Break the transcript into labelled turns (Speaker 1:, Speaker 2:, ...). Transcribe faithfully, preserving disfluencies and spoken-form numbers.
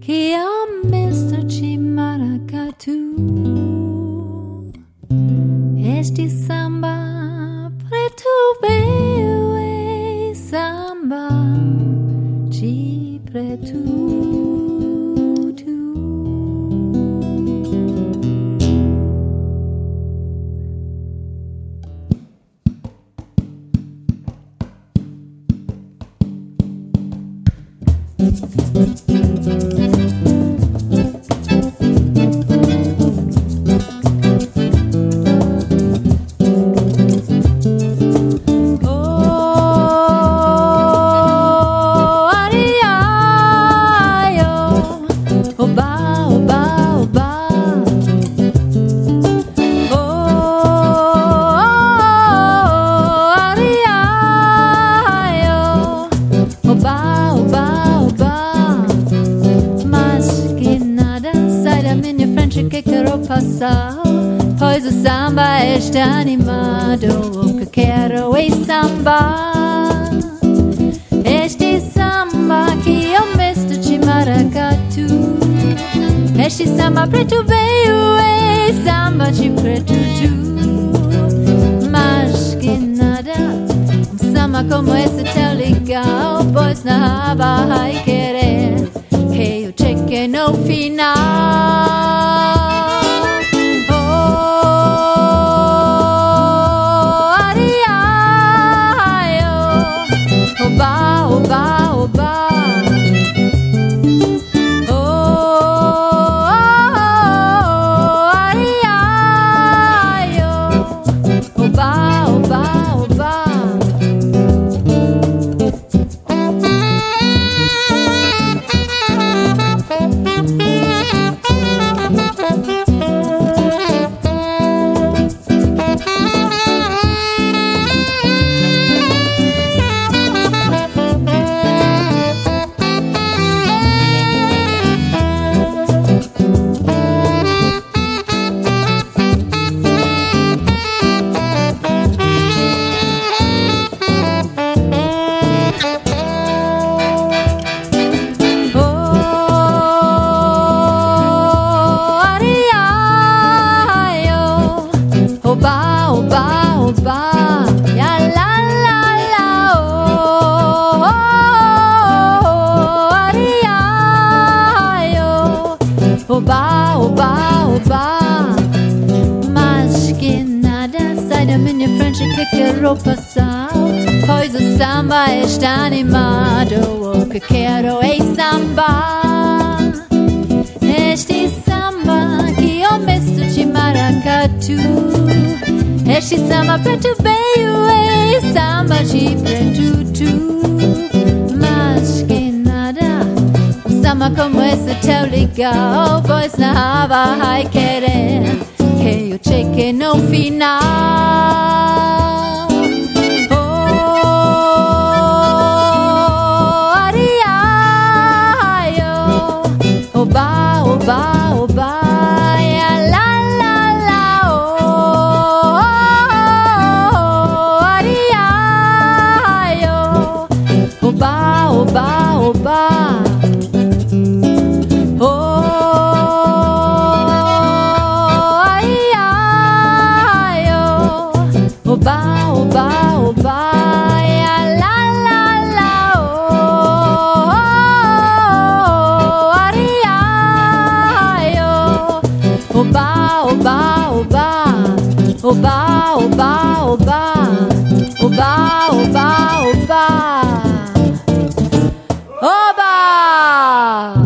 Speaker 1: que ao mister de maracatu. Este samba preto veio é samba de preto. Pois o samba está animado, o que quero é samba. Este samba que eu misto de maracatu. Este samba preto veio é samba de preto tu. Mas que nada, um samba como esse tão legal, pois na aba vai querer que eu cheque no final. Oba, oba, oba. Oh, oh, oh, ai, ai, oh. Oba, oba, oba. Oba, oba, oba, ya la la la, oh, oh, oh, aria, oh, oba, oba, oba. Mas que nada sai da minha frente que quero passar, pois o samba está animado, o que quero é samba. Este samba que eu misto de maracatu. Este samba preto veio é samba de preto tu. Mas que nada, um samba como esse tão legal, pois na aba vai querer que eu cheque no final. Oh, aria, oh, oba, oba, oba. Oba, oba, oba. Oh, ai, ai, oh. Oba, oba, oba. Ya, la, la, la, oh, oh, ai, ai, oh. Oba, oba, oba. Oba, oba, oba. Oba, oba, oba. Oba!